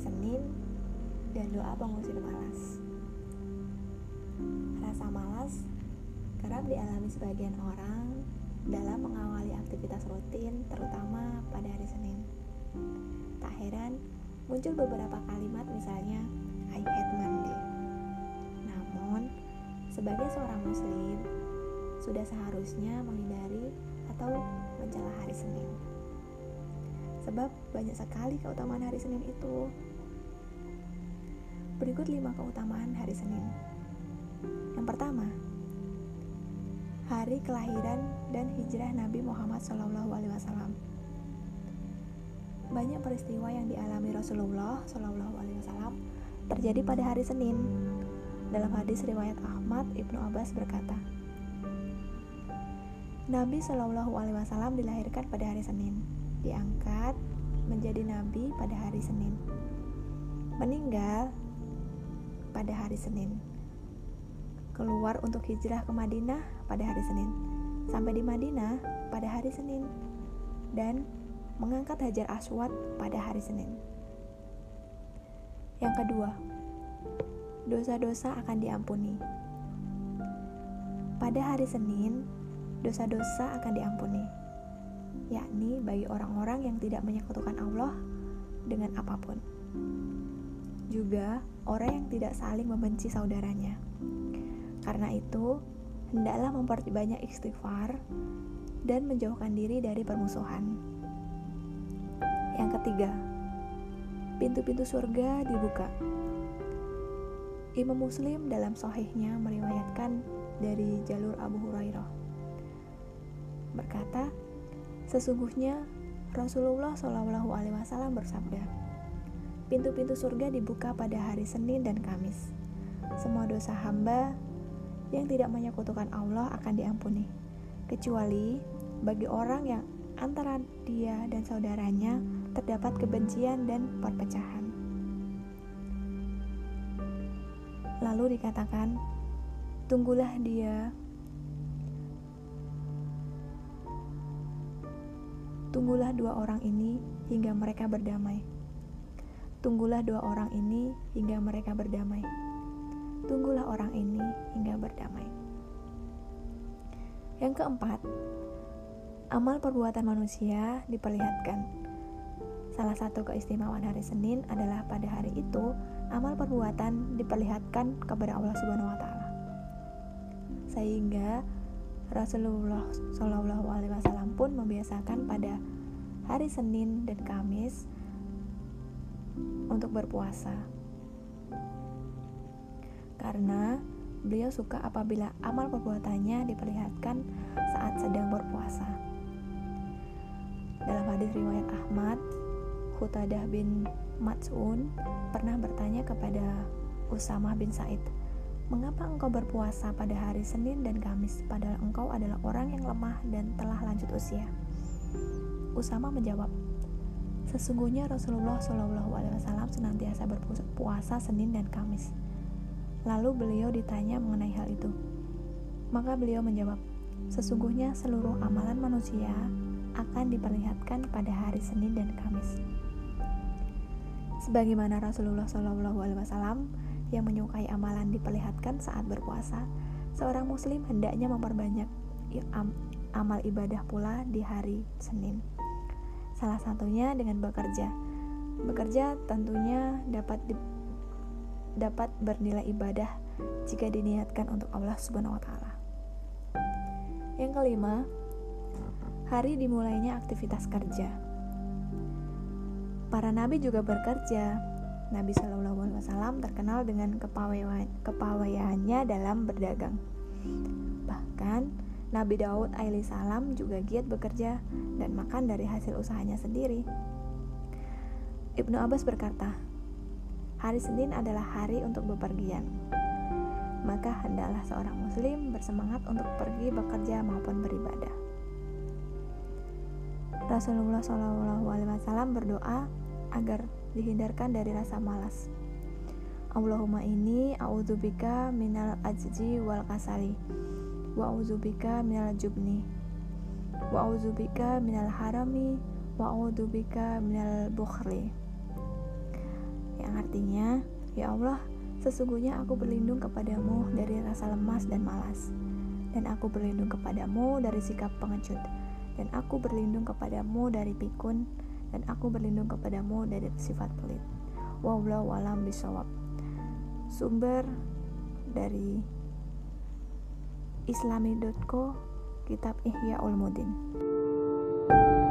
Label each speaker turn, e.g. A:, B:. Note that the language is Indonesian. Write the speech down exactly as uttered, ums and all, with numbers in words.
A: Senin dan doa pengusir malas. Rasa malas kerap dialami sebagian orang dalam mengawali aktivitas rutin, terutama pada hari Senin. Tak heran muncul beberapa kalimat, misalnya I hate Monday. Namun, sebagai seorang muslim, sudah seharusnya menghindari atau mencela hari Senin. Sebab banyak sekali keutamaan hari Senin itu. Berikut lima keutamaan hari Senin. Yang pertama, hari kelahiran dan hijrah Nabi Muhammad shallallahu alaihi wasallam. Banyak peristiwa yang dialami Rasulullah shallallahu alaihi wasallam terjadi pada hari Senin. Dalam hadis riwayat Ahmad, Ibnu Abbas berkata, Nabi shallallahu alaihi wasallam dilahirkan pada hari Senin, diangkat menjadi nabi pada hari Senin, meninggal pada hari Senin, keluar untuk hijrah ke Madinah pada hari Senin, sampai di Madinah pada hari Senin, dan mengangkat Hajar Aswad pada hari Senin. Yang kedua, dosa-dosa akan diampuni. Pada hari Senin, dosa-dosa akan diampuni, yakni bagi orang-orang yang tidak menyekutukan Allah dengan apapun. Juga orang yang tidak saling membenci saudaranya. Karena itu, hendaklah memperbanyak istighfar dan menjauhkan diri dari permusuhan. Yang ketiga, pintu-pintu surga dibuka. Imam Muslim dalam Sahihnya meriwayatkan dari jalur Abu Hurairah berkata, sesungguhnya Rasulullah shallallahu alaihi wasallam bersabda, pintu-pintu surga dibuka pada hari Senin dan Kamis. Semua dosa hamba yang tidak menyekutukan Allah akan diampuni, kecuali bagi orang yang antara dia dan saudaranya terdapat kebencian dan perpecahan. Lalu dikatakan, tunggulah dia Tunggulah dua orang ini hingga mereka berdamai. Tunggulah dua orang ini hingga mereka berdamai. Tunggulah orang ini hingga berdamai. Yang keempat, amal perbuatan manusia diperlihatkan. Salah satu keistimewaan hari Senin adalah pada hari itu amal perbuatan diperlihatkan kepada Allah Subhanahu wa taala. Sehingga Rasulullah shallallahu alaihi wasallam pun membiasakan pada hari Senin dan Kamis untuk berpuasa. Karena beliau suka apabila amal perbuatannya diperlihatkan saat sedang berpuasa. Dalam hadis riwayat Ahmad, Qutadah bin Mats'un pernah bertanya kepada Usamah bin Said, mengapa engkau berpuasa pada hari Senin dan Kamis, padahal engkau adalah orang yang lemah dan telah lanjut usia? Usama menjawab, sesungguhnya Rasulullah shallallahu alaihi wasallam senantiasa berpuasa Senin dan Kamis. Lalu beliau ditanya mengenai hal itu. Maka beliau menjawab, sesungguhnya seluruh amalan manusia akan diperlihatkan pada hari Senin dan Kamis. Sebagaimana Rasulullah shallallahu alaihi wasallam yang menyukai amalan diperlihatkan saat berpuasa, seorang muslim hendaknya memperbanyak amal ibadah pula di hari Senin. Salah satunya dengan bekerja. Bekerja tentunya dapat di, dapat bernilai ibadah jika diniatkan untuk Allah Subhanahu wa taala. Yang kelima, hari dimulainya aktivitas kerja. Para nabi juga bekerja. Nabi shallallahu alaihi wasallam terkenal dengan kepawaiannya dalam berdagang. Bahkan Nabi Daud alaihi salam juga giat bekerja dan makan dari hasil usahanya sendiri. Ibnu Abbas berkata, hari Senin adalah hari untuk bepergian. Maka hendaklah seorang muslim bersemangat untuk pergi bekerja maupun beribadah. Rasulullah shallallahu alaihi wasallam berdoa agar dihindarkan dari rasa malas. Allahumma inni a'udzubika minal ajzi wal kasali, wa a'udzubika minal jubni, wa a'udzubika minal harami, wa a'udzubika minal bukhli. Yang yang artinya, ya Allah, sesungguhnya aku berlindung kepadamu dari rasa lemas dan malas, dan aku berlindung kepadamu dari sikap pengecut, dan aku berlindung kepadamu dari pikun, dan aku berlindung kepadamu dari sifat pelit. Wallahu a'lam bishawab. Sumber dari islami dot co, kitab Ihya Ulumuddin.